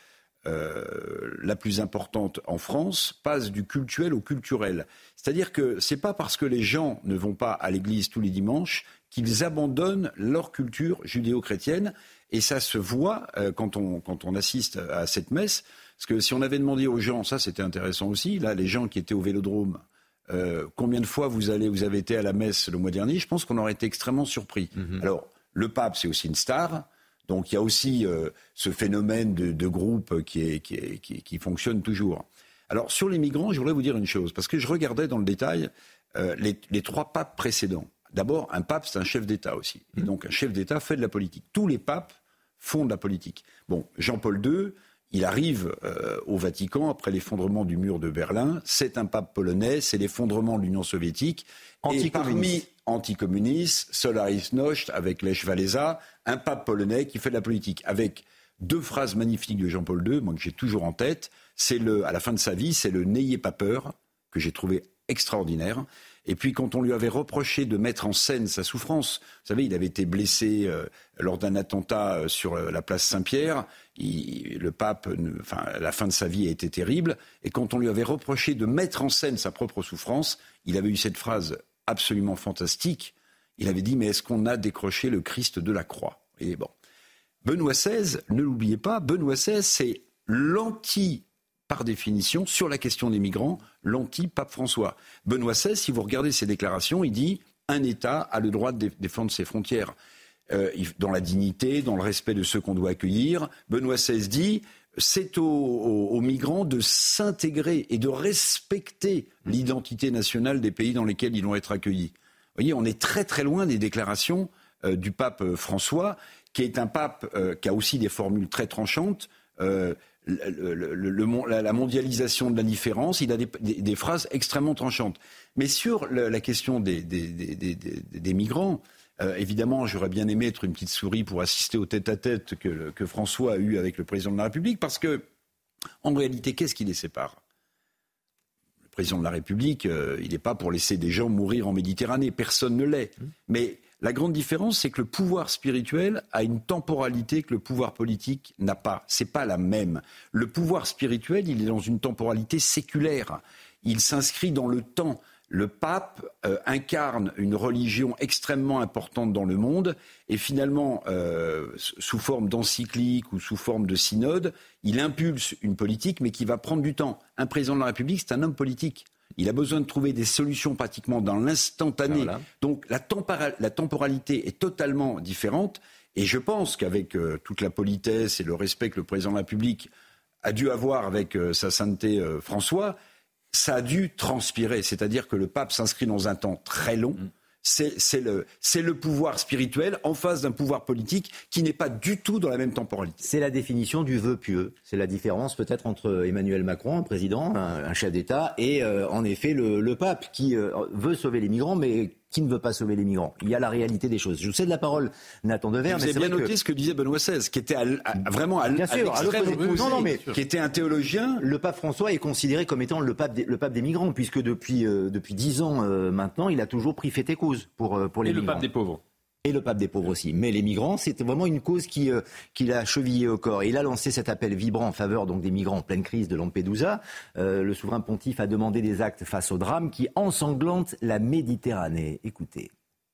la plus importante en France passe du cultuel au culturel. C'est-à-dire que c'est pas parce que les gens ne vont pas à l'église tous les dimanches qu'ils abandonnent leur culture judéo-chrétienne. Et ça se voit quand on assiste à cette messe. Parce que si on avait demandé aux gens, ça c'était intéressant aussi, là les gens qui étaient au Vélodrome, combien de fois vous avez été à la messe le mois dernier, je pense qu'on aurait été extrêmement surpris. Alors, le pape, c'est aussi une star. Donc il y a aussi ce phénomène de groupe qui fonctionne toujours. Alors sur les migrants, je voudrais vous dire une chose, parce que je regardais dans le détail les 3 papes précédents. D'abord, un pape, c'est un chef d'État aussi. Et donc un chef d'État fait de la politique. Tous les papes font de la politique. Bon, Jean-Paul II, il arrive au Vatican après l'effondrement du mur de Berlin. C'est un pape polonais, c'est l'effondrement de l'Union soviétique. Et parmi anticommuniste, Solaris Nocht, avec Lech Walesa, un pape polonais qui fait de la politique. Avec 2 phrases magnifiques de Jean-Paul II, moi que j'ai toujours en tête. À la fin de sa vie, c'est le « n'ayez pas peur », que j'ai trouvé extraordinaire. Et puis quand on lui avait reproché de mettre en scène sa souffrance, vous savez, il avait été blessé lors d'un attentat sur la place Saint-Pierre. Le pape, la fin de sa vie a été terrible. Et quand on lui avait reproché de mettre en scène sa propre souffrance, il avait eu cette phrase absolument fantastique. Il avait dit, mais est-ce qu'on a décroché le Christ de la croix ? Et bon, Benoît XVI, ne l'oubliez pas, Benoît XVI, c'est par définition, sur la question des migrants, l'anti-pape François. Benoît XVI, si vous regardez ses déclarations, il dit « un État a le droit de défendre ses frontières dans la dignité, dans le respect de ceux qu'on doit accueillir ». Benoît XVI dit « c'est aux migrants de s'intégrer et de respecter l'identité nationale des pays dans lesquels ils vont être accueillis ». Vous voyez, on est très très loin des déclarations du pape François, qui est un pape qui a aussi des formules très tranchantes. La mondialisation de la différence, il a des phrases extrêmement tranchantes. Mais sur la question des migrants, évidemment, j'aurais bien aimé être une petite souris pour assister au tête-à-tête que François a eu avec le président de la République, parce que, en réalité, qu'est-ce qui les sépare ? Le président de la République, il n'est pas pour laisser des gens mourir en Méditerranée, personne ne l'est. Mais la grande différence, c'est que le pouvoir spirituel a une temporalité que le pouvoir politique n'a pas. C'est pas la même. Le pouvoir spirituel, il est dans une temporalité séculaire. Il s'inscrit dans le temps. Le pape incarne une religion extrêmement importante dans le monde et finalement, sous forme d'encyclique ou sous forme de synode, il impulse une politique mais qui va prendre du temps. Un président de la République, c'est un homme politique. Il a besoin de trouver des solutions pratiquement dans l'instantané. Voilà. Donc la temporalité est totalement différente. Et je pense qu'avec toute la politesse et le respect que le président de la République a dû avoir avec sa sainteté François, ça a dû transpirer. C'est-à-dire que le pape s'inscrit dans un temps très long. C'est le pouvoir spirituel en face d'un pouvoir politique qui n'est pas du tout dans la même temporalité. C'est la définition du vœu pieux. C'est la différence peut-être entre Emmanuel Macron, un président, un chef d'État, et en effet le pape qui veut sauver les migrants, mais qui ne veut pas sauver les migrants. Il y a la réalité des choses. Je vous cède la parole, Nathan Devers. Vous avez bien noté ce que disait Benoît XVI, qui était vraiment à l'extrême opposé, qui était un théologien. Le pape François est considéré comme étant le pape des migrants, puisque depuis 10 ans maintenant, il a toujours pris fait et cause pour les migrants. Et le pape des pauvres. Et le pape des pauvres aussi. Mais les migrants, c'est vraiment une cause qui l'a chevillé au corps. Et il a lancé cet appel vibrant en faveur donc des migrants en pleine crise de Lampedusa. Le souverain pontife a demandé des actes face au drame qui ensanglante la Méditerranée. Écoutez.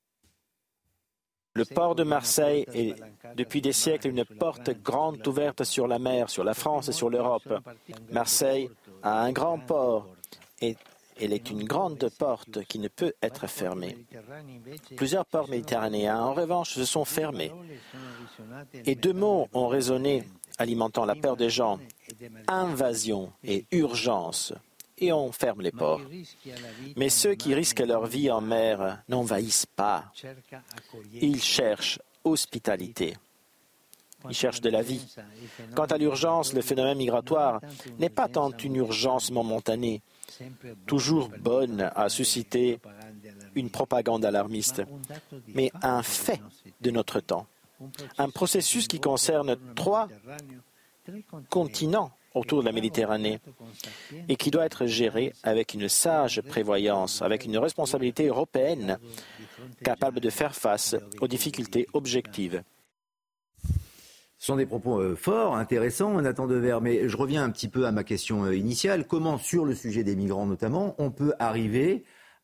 Le port de Marseille est depuis des siècles une porte grande ouverte sur la mer, sur la France et sur l'Europe. Marseille a un grand port et elle est une grande porte qui ne peut être fermée. Plusieurs ports méditerranéens, en revanche, se sont fermés. Et 2 mots ont résonné, alimentant la peur des gens. Invasion et urgence. Et on ferme les ports. Mais ceux qui risquent leur vie en mer n'envahissent pas. Ils cherchent hospitalité. Ils cherchent de la vie. Quant à l'urgence, le phénomène migratoire n'est pas tant une urgence momentanée, toujours bonne à susciter une propagande alarmiste, mais un fait de notre temps. Un processus qui concerne 3 continents autour de la Méditerranée et qui doit être géré avec une sage prévoyance, avec une responsabilité européenne capable de faire face aux difficultés objectives. Ce sont des propos forts, intéressants, Nathan Devers, mais je reviens un petit peu à ma question initiale. Comment, sur le sujet des migrants notamment, on peut arriver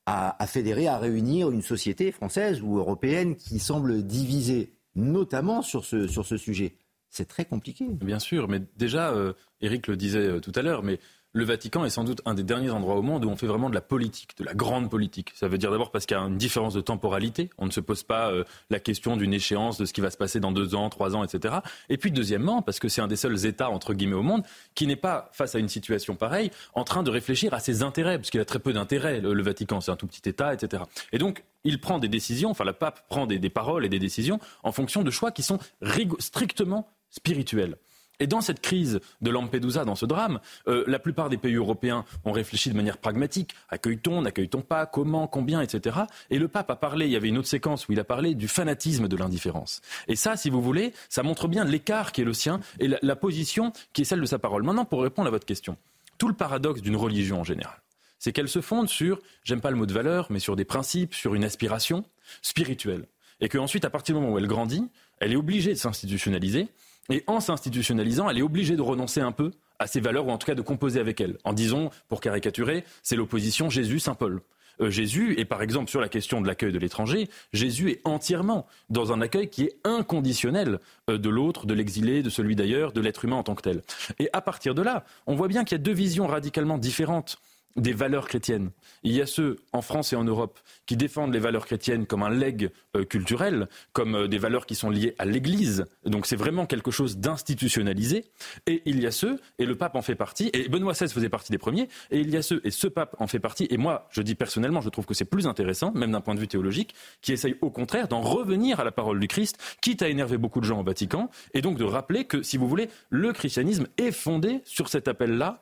à fédérer, à réunir une société française ou européenne qui semble divisée, notamment sur ce sujet. C'est très compliqué. Bien sûr, mais déjà, Éric le disait tout à l'heure, mais le Vatican est sans doute un des derniers endroits au monde où on fait vraiment de la politique, de la grande politique. Ça veut dire d'abord parce qu'il y a une différence de temporalité. On ne se pose pas la question d'une échéance, de ce qui va se passer dans 2 ans, 3 ans, etc. Et puis deuxièmement, parce que c'est un des seuls États, entre guillemets, au monde qui n'est pas, face à une situation pareille, en train de réfléchir à ses intérêts, parce qu'il a très peu d'intérêts, le Vatican. C'est un tout petit État, etc. Et donc, il prend des décisions, enfin le pape prend des paroles et des décisions en fonction de choix qui sont strictement spirituels. Et dans cette crise de Lampedusa, dans ce drame, la plupart des pays européens ont réfléchi de manière pragmatique. Accueille-t-on, n'accueille-t-on pas, comment, combien, etc. Et le pape a parlé, il y avait une autre séquence où il a parlé du fanatisme de l'indifférence. Et ça, si vous voulez, ça montre bien l'écart qui est le sien et la position qui est celle de sa parole. Maintenant, pour répondre à votre question, tout le paradoxe d'une religion en général, c'est qu'elle se fonde sur, j'aime pas le mot de valeur, mais sur des principes, sur une aspiration spirituelle. Et qu'ensuite, à partir du moment où elle grandit, elle est obligée de s'institutionnaliser. Et en s'institutionnalisant, elle est obligée de renoncer un peu à ses valeurs, ou en tout cas de composer avec elles. En disant, pour caricaturer, c'est l'opposition Jésus-Saint Paul. Jésus, et par exemple sur la question de l'accueil de l'étranger, Jésus est entièrement dans un accueil qui est inconditionnel de l'autre, de l'exilé, de celui d'ailleurs, de l'être humain en tant que tel. Et à partir de là, on voit bien qu'il y a 2 visions radicalement différentes des valeurs chrétiennes. Il y a ceux, en France et en Europe, qui défendent les valeurs chrétiennes comme un legs culturel, comme des valeurs qui sont liées à l'Église. Donc c'est vraiment quelque chose d'institutionnalisé. Et il y a ceux, et le pape en fait partie, et Benoît XVI faisait partie des premiers, et il y a ceux, et ce pape en fait partie, et moi, je dis personnellement, je trouve que c'est plus intéressant, même d'un point de vue théologique, qui essaye au contraire d'en revenir à la parole du Christ, quitte à énerver beaucoup de gens au Vatican, et donc de rappeler que, si vous voulez, le christianisme est fondé sur cet appel-là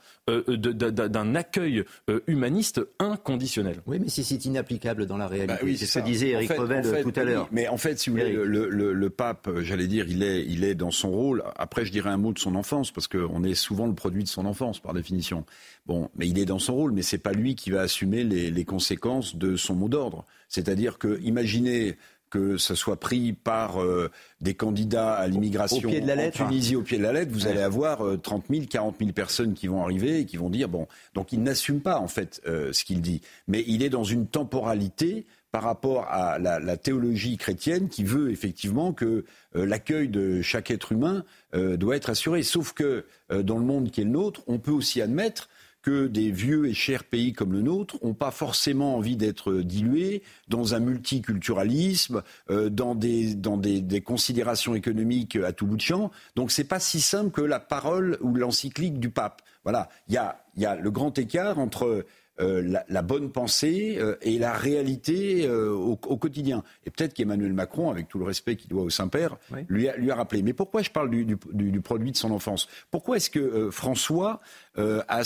d'un accueil humaniste inconditionnel. Oui, mais si c'est inapplicable dans la réalité, oui, c'est ce que disait Éric Revel tout à l'heure. Oui, mais en fait, si vous voulez, le pape, j'allais dire, il est dans son rôle. Après, je dirais un mot de son enfance, parce qu'on est souvent le produit de son enfance, par définition. Bon, mais il est dans son rôle, mais c'est pas lui qui va assumer les conséquences de son mot d'ordre. C'est-à-dire que, imaginez que ce soit pris par des candidats à l'immigration en Tunisie au pied de la lettre, vous allez avoir 30 000, 40 000 personnes qui vont arriver et qui vont dire, bon, donc il n'assume pas en fait ce qu'il dit, mais il est dans une temporalité par rapport à la théologie chrétienne qui veut effectivement que l'accueil de chaque être humain doit être assuré. Sauf que dans le monde qui est le nôtre, on peut aussi admettre que des vieux et chers pays comme le nôtre n'ont pas forcément envie d'être dilués dans un multiculturalisme, dans des considérations économiques à tout bout de champ. Donc c'est pas si simple que la parole ou l'encyclique du pape. Voilà, il y a le grand écart entre la bonne pensée et la réalité au quotidien. Et peut-être qu'Emmanuel Macron, avec tout le respect qu'il doit au Saint-Père, lui a rappelé. Mais pourquoi je parle du produit de son enfance ? Pourquoi est-ce que François a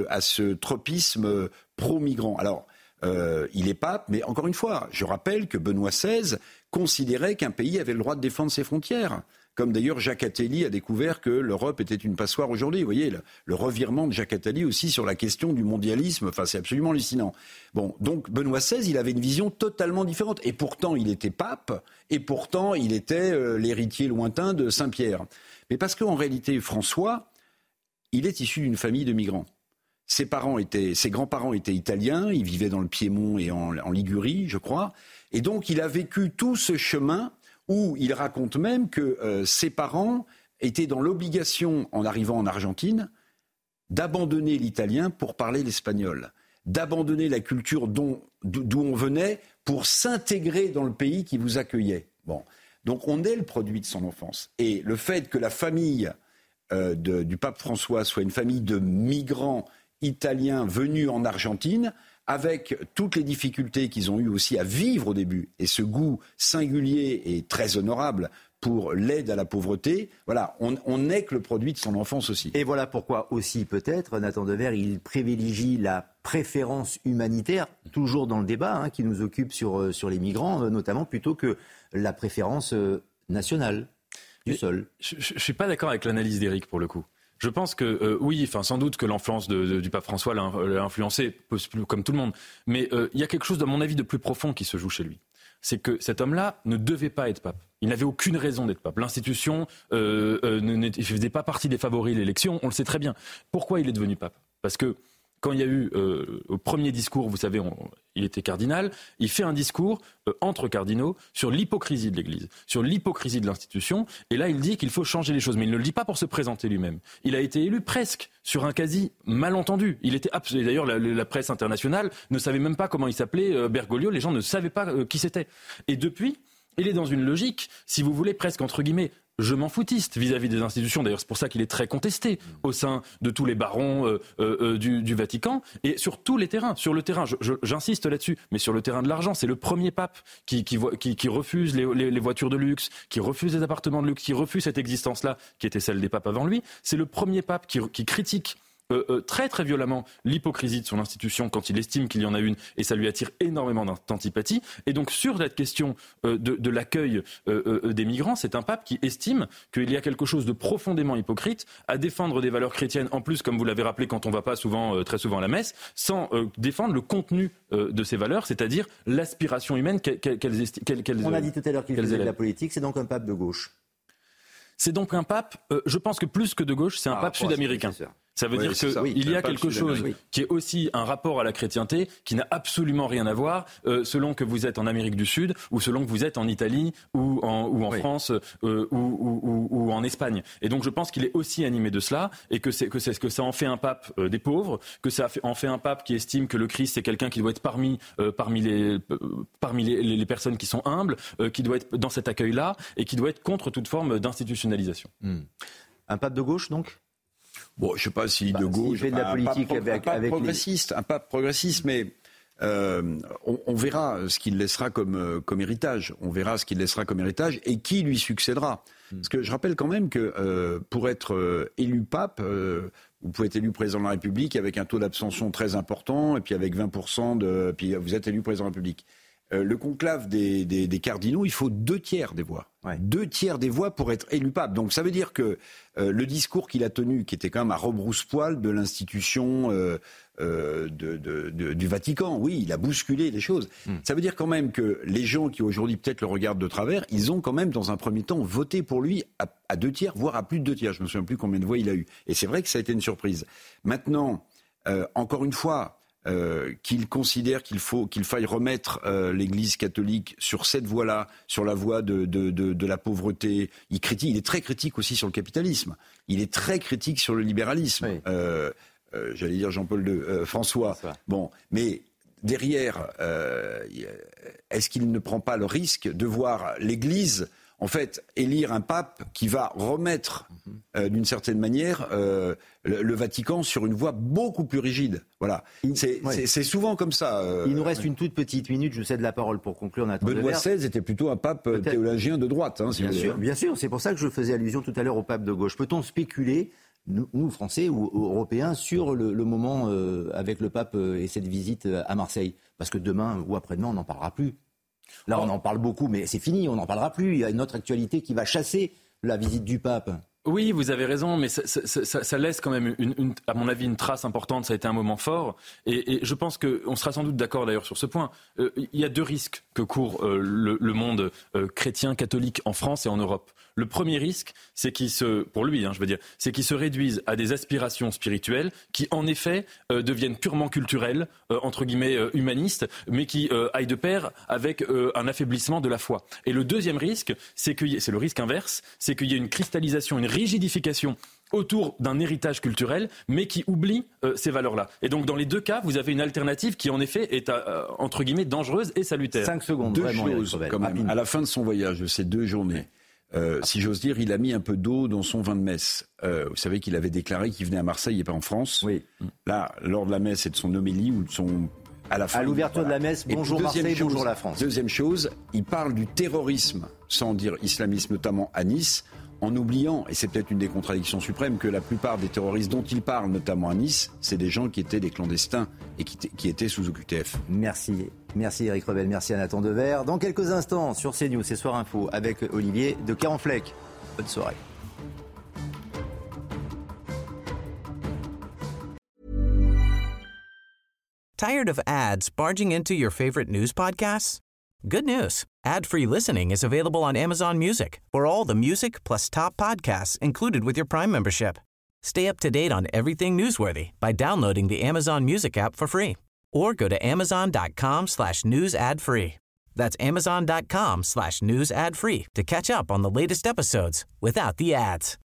ce tropisme pro-migrant ? Alors, il est pape, mais encore une fois, je rappelle que Benoît XVI considérait qu'un pays avait le droit de défendre ses frontières. Comme d'ailleurs Jacques Attali a découvert que l'Europe était une passoire aujourd'hui. Vous voyez, le revirement de Jacques Attali aussi sur la question du mondialisme, enfin c'est absolument hallucinant. Bon, donc Benoît XVI, il avait une vision totalement différente. Et pourtant, il était pape, et pourtant, il était l'héritier lointain de Saint-Pierre. Mais parce qu'en réalité, François, il est issu d'une famille de migrants. Ses grands-parents étaient italiens, ils vivaient dans le Piémont et en Ligurie, je crois. Et donc, il a vécu tout ce chemin où il raconte même que ses parents étaient dans l'obligation, en arrivant en Argentine, d'abandonner l'italien pour parler l'espagnol, d'abandonner la culture d'où on venait pour s'intégrer dans le pays qui vous accueillait. Bon. Donc on est le produit de son enfance. Et le fait que la famille du pape François soit une famille de migrants italiens venus en Argentine, avec toutes les difficultés qu'ils ont eu aussi à vivre au début, et ce goût singulier et très honorable pour l'aide à la pauvreté, voilà, on n'est que le produit de son enfance aussi. Et voilà pourquoi aussi peut-être, Nathan Dever, il privilégie la préférence humanitaire, toujours dans le débat qui nous occupe sur les migrants, notamment, plutôt que la préférence nationale du sol. Je ne suis pas d'accord avec l'analyse d'Éric pour le coup. Je pense que oui, sans doute que l'influence du pape François l'a influencé, comme tout le monde. Mais il y a quelque chose, à mon avis, de plus profond qui se joue chez lui. C'est que cet homme-là ne devait pas être pape. Il n'avait aucune raison d'être pape. L'institution ne faisait pas partie des favoris de l'élection, on le sait très bien. Pourquoi il est devenu pape ? Parce que quand il y a eu au premier discours, vous savez, il était cardinal, il fait un discours entre cardinaux sur l'hypocrisie de l'Église, sur l'hypocrisie de l'institution, et là il dit qu'il faut changer les choses, mais il ne le dit pas pour se présenter lui-même. Il a été élu presque sur un quasi malentendu. Il était d'ailleurs la presse internationale ne savait même pas comment il s'appelait, Bergoglio, les gens ne savaient pas qui c'était. Et depuis, il est dans une logique, si vous voulez, presque entre guillemets, je m'en foutiste vis-à-vis des institutions. D'ailleurs, c'est pour ça qu'il est très contesté au sein de tous les barons du Vatican et sur tous les terrains. Sur le terrain, j'insiste là-dessus, mais sur le terrain de l'argent, c'est le premier pape qui refuse les voitures de luxe, qui refuse les appartements de luxe, qui refuse cette existence-là, qui était celle des papes avant lui. C'est le premier pape qui critique très très violemment l'hypocrisie de son institution quand il estime qu'il y en a une, et ça lui attire énormément d'antipathie. Et donc sur cette question de l'accueil des migrants, c'est un pape qui estime qu'il y a quelque chose de profondément hypocrite à défendre des valeurs chrétiennes, en plus comme vous l'avez rappelé quand on ne va pas très souvent à la messe, sans défendre le contenu de ces valeurs, c'est-à-dire l'aspiration humaine qu'elles On a dit tout à l'heure qu'il faisait de la politique, c'est donc un pape de gauche. C'est donc un pape, je pense que plus que de gauche, c'est un pape sud-américain. Ça veut dire qu'il y a quelque chose qui est aussi un rapport à la chrétienté qui n'a absolument rien à voir selon que vous êtes en Amérique du Sud ou selon que vous êtes en Italie ou en France ou en Espagne. Et donc je pense qu'il est aussi animé de cela et que ça en fait un pape des pauvres, que ça en fait un pape qui estime que le Christ c'est quelqu'un qui doit être parmi les personnes qui sont humbles, qui doit être dans cet accueil-là et qui doit être contre toute forme d'institutionnalisation. Un pape de gauche donc ? Bon, je ne sais pas si de gauche, il fait de la politique un pape progressiste, mais on verra ce qu'il laissera comme héritage. On verra ce qu'il laissera comme héritage et qui lui succédera. Parce que je rappelle quand même que pour être élu pape, vous pouvez être élu président de la République avec un taux d'abstention très important et puis avec 20%, puis vous êtes élu président de la République. Le conclave des cardinaux, il faut 2/3 des voix. 2/3 des voix pour être élu pape. Donc ça veut dire que le discours qu'il a tenu, qui était quand même à rebrousse-poil de l'institution du Vatican, oui, il a bousculé les choses. Ça veut dire quand même que les gens qui aujourd'hui peut-être le regardent de travers, ils ont quand même dans un premier temps voté pour lui à 2/3, voire à plus de 2/3. Je ne me souviens plus combien de voix il a eu. Et c'est vrai que ça a été une surprise. Maintenant, encore une fois, qu'il considère qu'il faille remettre l'Église catholique sur cette voie-là, sur la voie de la pauvreté. Il est très critique aussi sur le capitalisme. Il est très critique sur le libéralisme. Oui. J'allais dire Jean-Paul II, François. Bon, mais derrière, est-ce qu'il ne prend pas le risque de voir l'Église en fait, élire un pape qui va remettre, d'une certaine manière, le Vatican sur une voie beaucoup plus rigide. Voilà. C'est souvent comme ça. Il nous reste une toute petite minute. Je vous cède la parole pour conclure. Benoît XVI était plutôt un pape théologien de droite. Hein, bien sûr. C'est pour ça que je faisais allusion tout à l'heure au pape de gauche. Peut-on spéculer, nous Français ou Européens, sur le moment avec le pape et cette visite à Marseille ? Parce que demain ou après-demain, on n'en parlera plus. Là, on en parle beaucoup, mais c'est fini, on n'en parlera plus. Il y a une autre actualité qui va chasser la visite du pape. Oui, vous avez raison, mais ça laisse quand même, à mon avis, une trace importante. Ça a été un moment fort. Et je pense qu'on sera sans doute d'accord d'ailleurs sur ce point. Il y a 2 risques que court le monde chrétien, catholique en France et en Europe. Le premier risque, c'est qu'il c'est qu'il se réduise à des aspirations spirituelles qui, en effet, deviennent purement culturelles, entre guillemets humanistes, mais qui aillent de pair avec un affaiblissement de la foi. Et le deuxième risque, c'est le risque inverse, c'est qu'il y ait une cristallisation, une rigidification autour d'un héritage culturel, mais qui oublie ces valeurs-là. Et donc, dans les 2 cas, vous avez une alternative qui, en effet, est, entre guillemets, dangereuse et salutaire. 5 secondes, 2 choses, quand même. À la fin de son voyage, de ces 2 journées, si j'ose dire, il a mis un peu d'eau dans son vin de messe. Vous savez qu'il avait déclaré qu'il venait à Marseille et pas en France. Oui. Là, lors de la messe et de son homélie ou de son... À l'ouverture de la messe, bonjour Marseille, bonjour la France. Deuxième chose, il parle du terrorisme, sans dire islamisme, notamment à Nice, en oubliant, et c'est peut-être une des contradictions suprêmes, que la plupart des terroristes dont il parle, notamment à Nice, c'est des gens qui étaient des clandestins et qui étaient sous OQTF. Merci Éric Revel, merci à Nathan Dever. Dans quelques instants, sur CNews, c'est Soir Info, avec Olivier de Carenfleck. Bonne soirée. Tired of ads barging into your favorite news podcasts? Good news. Ad-free listening is available on Amazon Music for all the music plus top podcasts included with your Prime membership. Stay up to date on everything newsworthy by downloading the Amazon Music app for free or go to amazon.com/news ad free. That's amazon.com/news ad free to catch up on the latest episodes without the ads.